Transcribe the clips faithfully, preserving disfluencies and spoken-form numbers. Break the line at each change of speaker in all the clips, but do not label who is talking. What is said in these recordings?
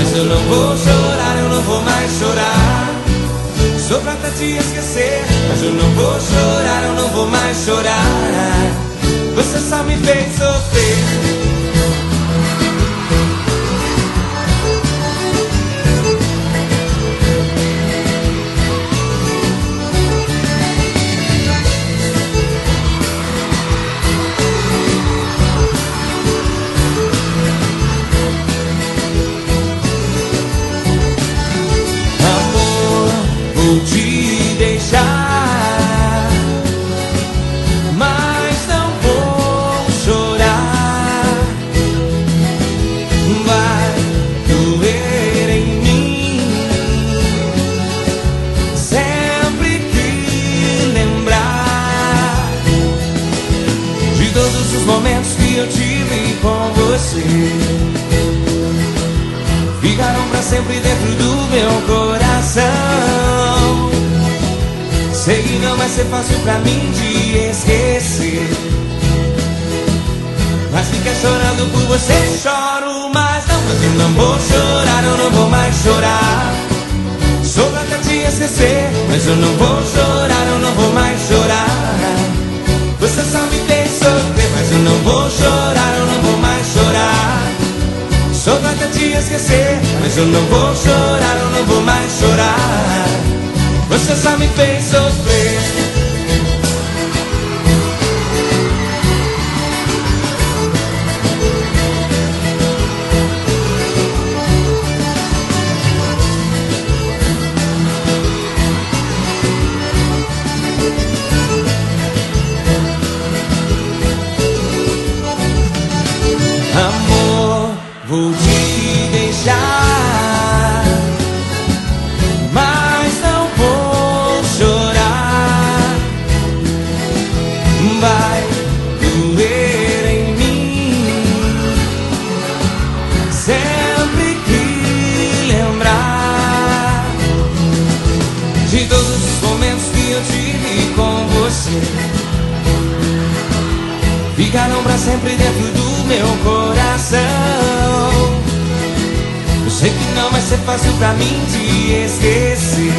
mas eu não vou chorar, eu não vou mais chorar. Sou pra te esquecer, mas eu não vou chorar, eu não vou mais chorar. Você só me fez sofrer. Vou te deixar, mas não vou chorar. Vai doer em mim sempre que lembrar de todos os momentos que eu tive com você. Ficaram pra sempre dentro do meu coração. Sei que não vai ser fácil pra mim te esquecer, mas fica chorando por você, choro, mas não. Mas eu não vou chorar, eu não vou mais chorar. Sou pra te esquecer, mas eu não vou chorar, eu não vou mais chorar. Você só me fez sofrer, mas eu não vou chorar, eu não vou mais chorar. Sou pra te esquecer, mas eu não vou chorar, eu não vou mais chorar. Você só me fez sofrer. Amor, vou te deixar, mas não vou chorar. Vai doer em mim sempre que lembrar de todos os momentos que eu tive com você. Ficaram pra sempre dentro do meu coração. Eu sei que não vai ser fácil pra mim te esquecer,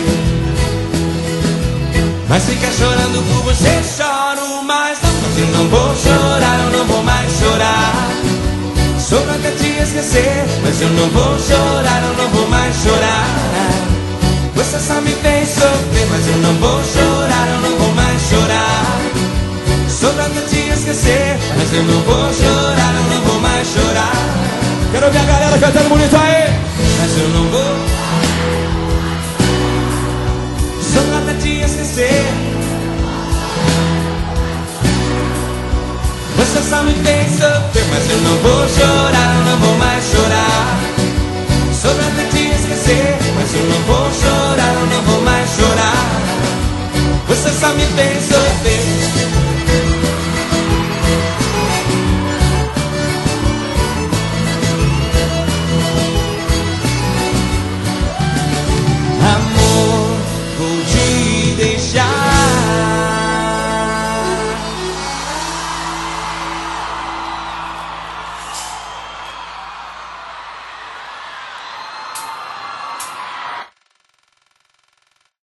mas fica chorando por você, choro, mas não. Mas eu não vou chorar, eu não vou mais chorar. Sou pra te esquecer, mas eu não vou chorar, eu não vou mais chorar. Você só me fez sofrer, mas eu não vou chorar, eu não vou mais chorar. Sou pra te esquecer, mas eu não vou chorar, eu não vou mais chorar.
Quero ouvir a galera cantando bonito aí.
Mas eu não vou. Sou pra te esquecer. Você só me fez sofrer, mas eu não vou chorar, eu não vou mais chorar. Sou pra te esquecer, mas eu não vou chorar, eu não vou mais chorar. Você só me fez sofrer.